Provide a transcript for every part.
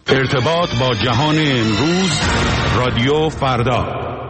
ارتباط با جهان امروز، رادیو فردا.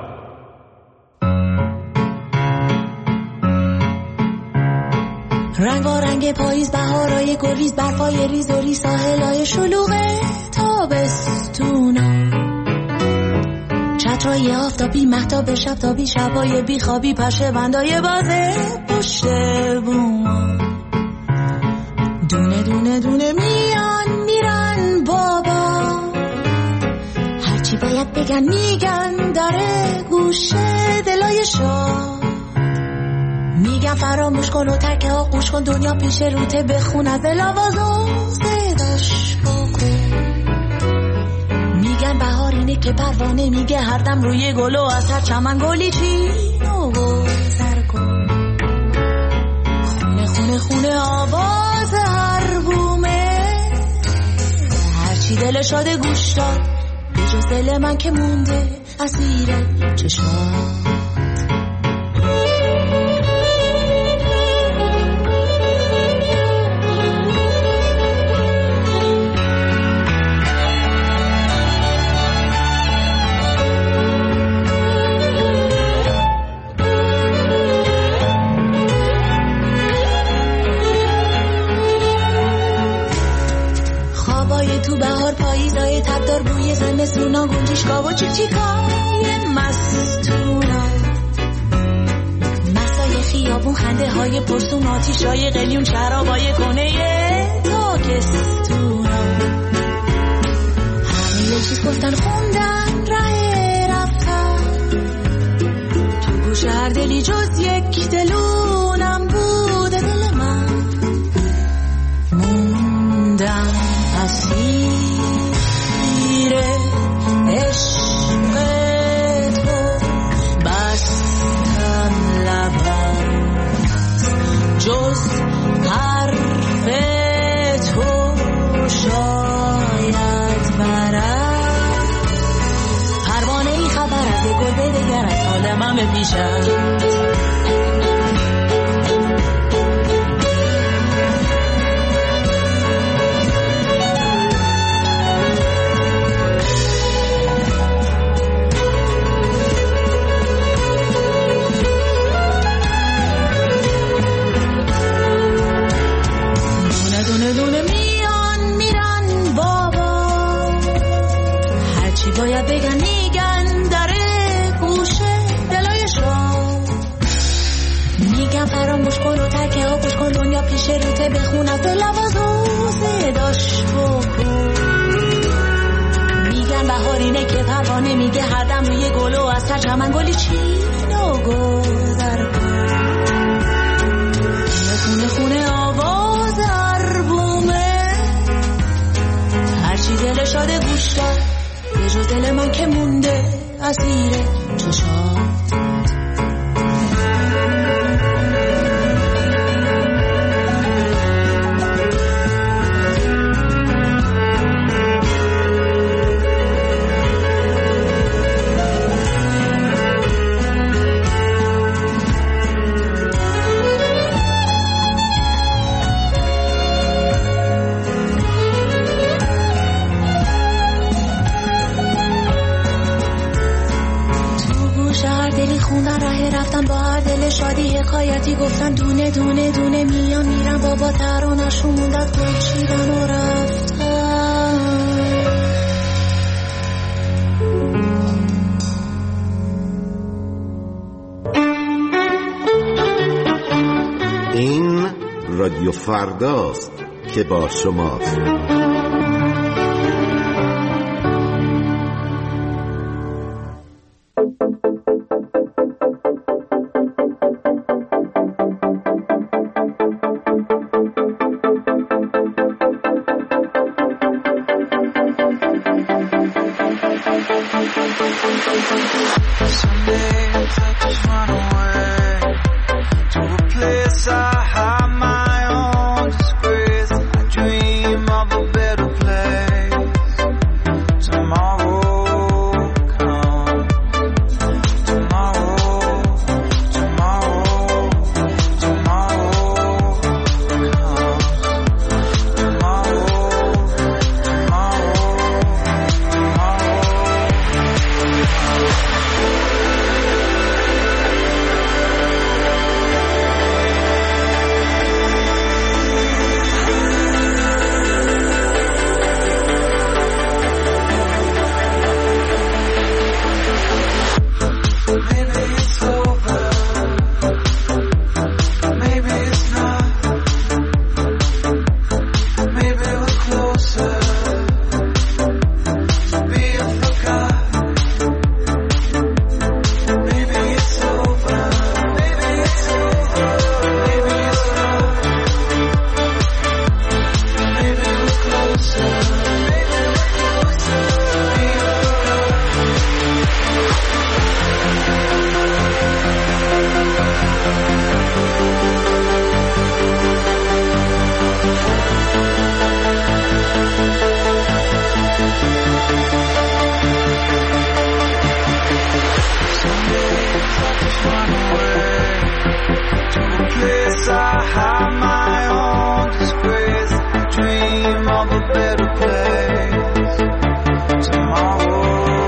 رنگ و رنگ پاییز، بهارای گلیز، برفای ریز و ریز، ساحلای شلوغ تابستونا، چترای آفتابی، مهتاب شبتابی، شبای بیخوابی، پشه بندای بازه پشت بوم، دونه دونه دونه میان میرن بابا، هرچی باید بگن میگن، داره گوشه دلای شاه، میگن فراموش کن و ترکه ها قوش کن، دنیا پیش روته، بخون از الاوازو صداش بکن، میگن بهار اینه که پروانه میگه هر دم روی گل و از هر چمن گلی چین و گذر کن، خونه خونه خونه آواز هر بومه، هرچی دل شاده گوش داد، به جز دل من که مونده اسیر چشات. تو بهار پاییزای تبدار، بوی زمستونا، گنجشگاه و چیکای مستونا، مسای خیابون، خنده های پرسون، آتیشای قلیون، شرابای کنه تاکستونا، همه یه چیز گفتن خوندن ره رفتن، تو گوش هر دلی جز یک دلونم بوده دل من، موندم اسیر عشق تو، بستم لبم جز حرف تو شاید برم، پروانه ای خبر از گل دگر از حال من بپیشم، باید بگن میگن، داره گوشه دلای شما، میگن فراموش کن و ترکه ها گوش کن، دنیا پیش روته، بخون از لوازو صداش بکن، میگن بهار اینه که پروانه میگه هر دم روی گل و از هر چمن گلی چین و گذر کن، خونه خونه آواز هر بومه، هرچی دل شاده گوش داد، به جز دل من که مونده اسیر چشات. خوندن ره رفتن با هر دل شادی، حکایتی گفتن، دونه دونه دونه میان میرن بابا، ترانه‌شون موندت گل چیدن و رفتن. این رادیو فرداست که با شماست. Of a better place tomorrow.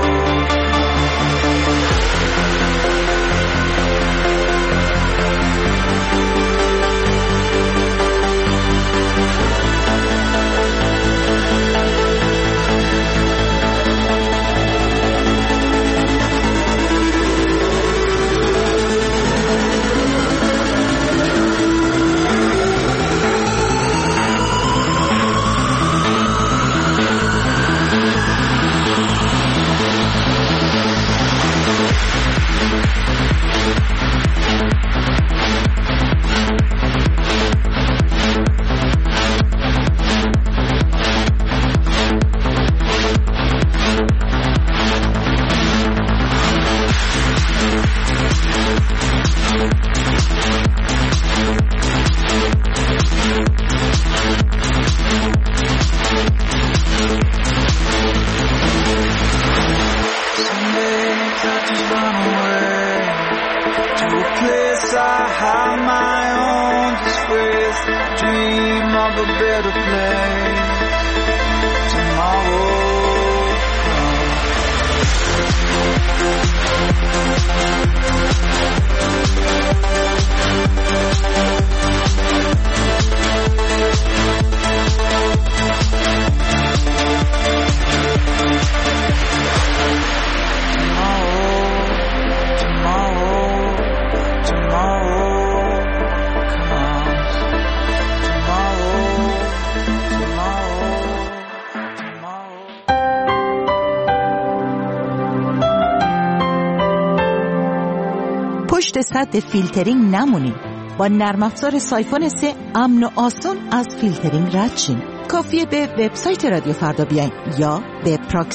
پشت سد فیلترینگ نمونید. با نرم افزار سایفون 3 امن و آسان از فیلترینگ رد شین. کافیه به وبسایت رادیو فردا بیاین یا به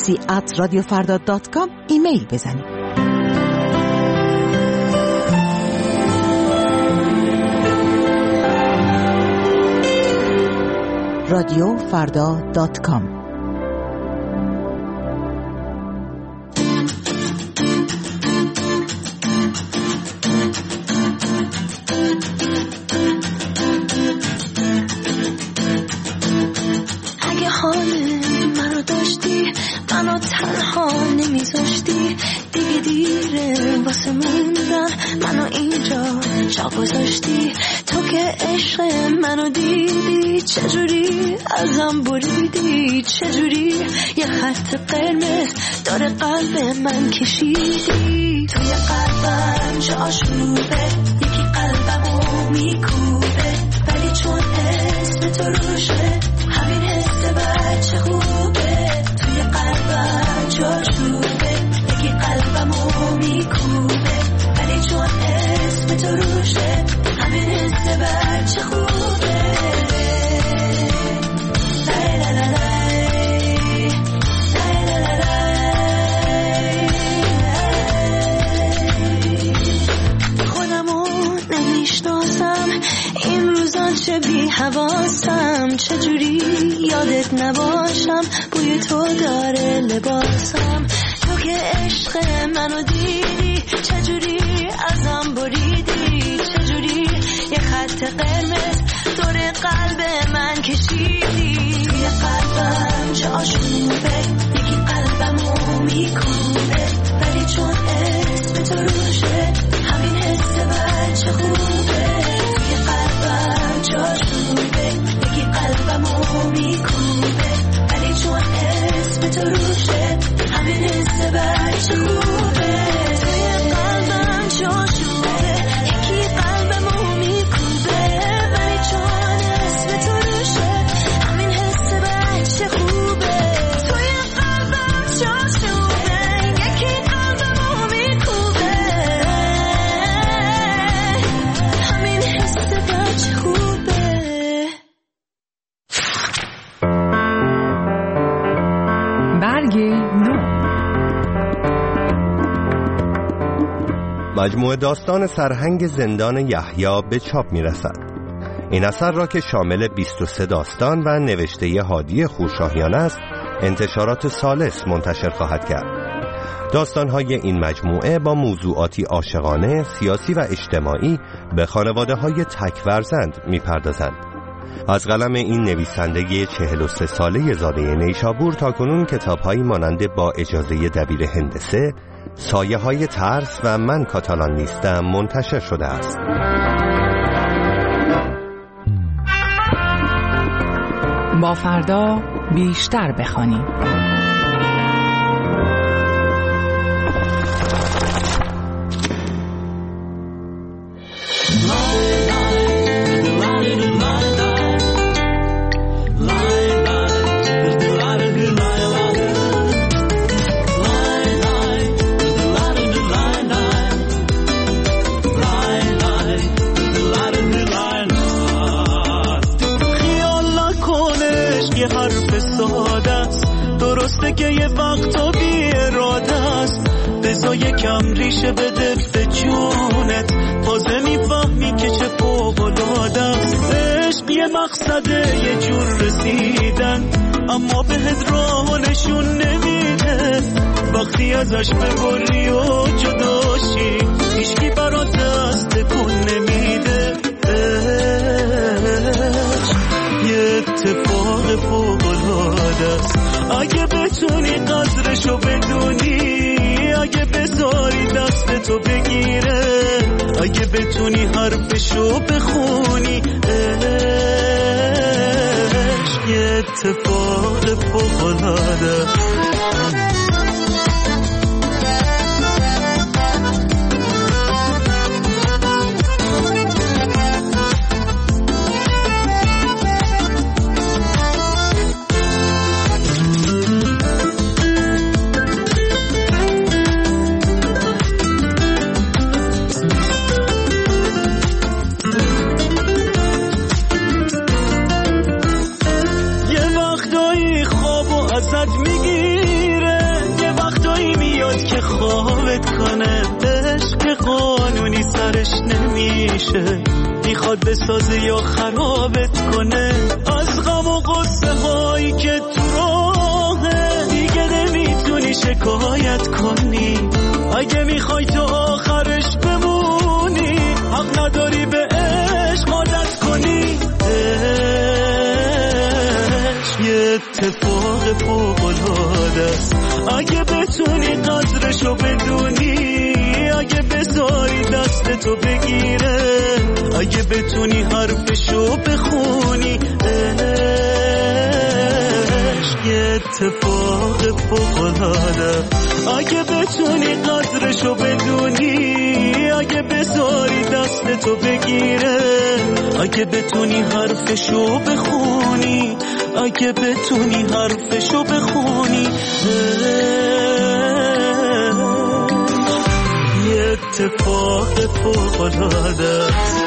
proxy@radiofarda.com ایمیل بزنید. radiofarda.com گذاشتی تو که عشق منو دیدی، چجوری ازم بریدی، چجوری یه خط قرمز داره قلب من کشیدی. توی قلبم چه آشوبه، یکی قلبمو میکوبه، ولی چون اسم تو روشه همین حس بچه خوبه. توی قلبم چه آشوبه، یکی قلبمو میکوبه، ولی چون اسم تو روشه همین حس بچه خوبه. خودمو نمیشناسم این روزا، چه بی حواسم، چجوری یادت نباشم، بوی تو داره لباسم. تو که عشق منو دیدی، چجوری ازم بریدی، چجوری یه خط قرمز دور قلب من کشیدی. توی قلبم چه آشوبه، یکی قلبمو میکوبه، ولی چون اسم تو روشه همین حس بچه خوبه. توی قلبم چه آشوبه، یکی قلبمو میکوبه، ولی چون اسم تو روشه همین حس بچه خوبه. توی قلبم چه آشوبه، یکی قلبمو میکوبه، ولی چون اسم تو روشه همین حس بچه خوبه. توی قلبم چه آشوبه، یکی قلبمو میکوبه، همین حس بچه خوبه. برگ نو. مجموعه داستان سرهنگ زندان یحیی به چاپ می‌رسد. این اثر را که شامل 23 داستان و نوشته هادی خورشاهیان است، انتشارات ثالث منتشر خواهد کرد. داستان‌های این مجموعه با موضوعاتی عاشقانه، سیاسی و اجتماعی به خانواده‌های تک فرزند می‌پردازند. از قلم این نویسنده 43 ساله زاده نیشابور تاکنون کتاب‌هایی مانند با اجازه دبیر هندسه، سایه‌های ترس و من کاتالان نیستم منتشر شده است. با فردا بیشتر بخوانیم. درسته که یه وقتا بی اراده است، بذار یکم ریشه بده به جونت، تازه میفهمی که چه فوق‌العاده است. عشق یه مقصده، یه جور رسیدن، اما بهت راه نشون نمیده. وقتی ازش ببری و جداشی، هیچکی برات دست تکون نمیده. یه اتفاق فوق‌العاده است، اگه بتونی قدرشو بدونی، اگه بذاری دستتو بگیره، اگه بتونی حرفشو بخونی. عشق یه اتفاق فوق‌العاده است. میخواد بسازه یا خرابت کنه. از غم و غصه هایی که تو راهه دیگه نمیتونی شکایت کنی. اگه میخوای تو آخرش بمونی، حق نداری به عشق عادت کنی. عشق یه اتفاق فوق‌العاده است، اگه بتونی قدرشو بدونی، اگه بذاری دستتو بگیره، اگه بتونی حرفشو بخونی. عشق یه اتفاق فوق‌العاده، اگه بتونی قدرشو بدونی، اگه بذاری دستتو بگیره، اگه بتونی حرفشو بخونی، اگه بتونی حرفشو بخونی. یه اتفاق فوق‌العاده است.